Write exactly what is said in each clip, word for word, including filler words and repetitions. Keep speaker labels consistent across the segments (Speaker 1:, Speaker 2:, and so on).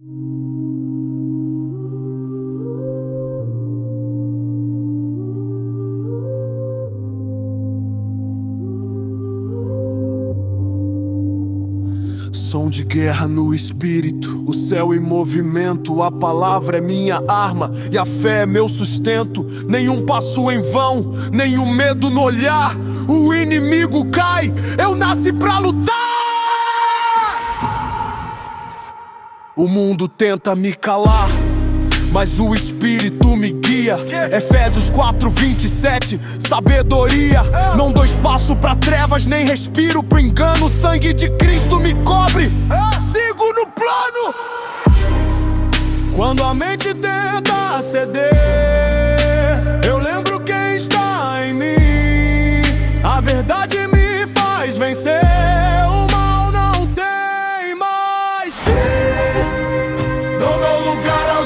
Speaker 1: Som de guerra no espírito, o céu em movimento. A palavra é minha arma e a fé é meu sustento. Nenhum passo em vão, nenhum medo no olhar. O inimigo cai, eu nasci pra lutar. O mundo tenta me calar, mas o Espírito me guia. Efésios quatro, vinte e sete, sabedoria. Não dou espaço pra trevas, nem respiro pro engano. O sangue de Cristo me cobre, sigo no plano. Quando a mente tenta ceder, eu lembro quem está em mim. A verdade me faz vencer. O mal não tem mais fim. Não dou lugar ao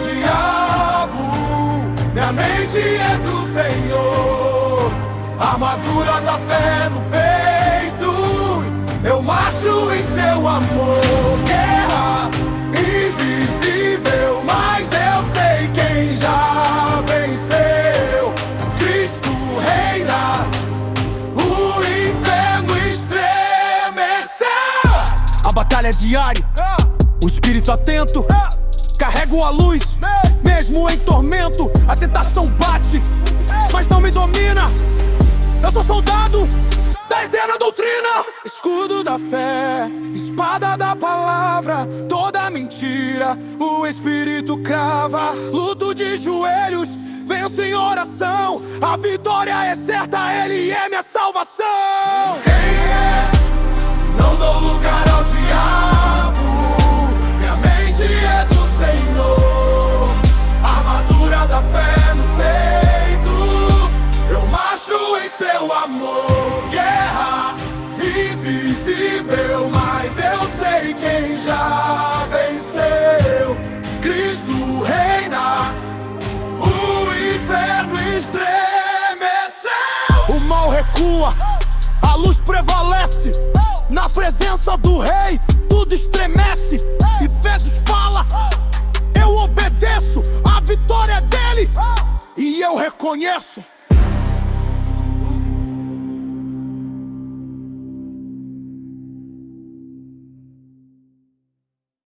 Speaker 1: diabo. Minha mente é do Senhor. Armadura da fé no peito. Eu marcho em seu amor. Guerra invisível, mas eu sei quem já venceu. Cristo reina. O inferno estremeceu. A batalha é diária, o espírito atento. Carrego a luz, mesmo em tormento. A tentação bate, mas não me domina. Eu sou soldado da eterna doutrina. Escudo da fé, espada da palavra. Toda mentira o Espírito crava. Luto de joelhos, venço em oração. A vitória é certa, Ele é minha salvação. Quem é? Não dou lugar ao diabo. Minha mente é do Senhor. Armadura da fé no peito. Eu marcho em seu amor. Guerra invisível, mas eu sei quem já venceu. Cristo reina. O inferno estremeceu. O mal recua, a luz prevalece. Na presença do Rei, tudo estremece. Efésios fala, eu obedeço. A vitória é dele e eu reconheço.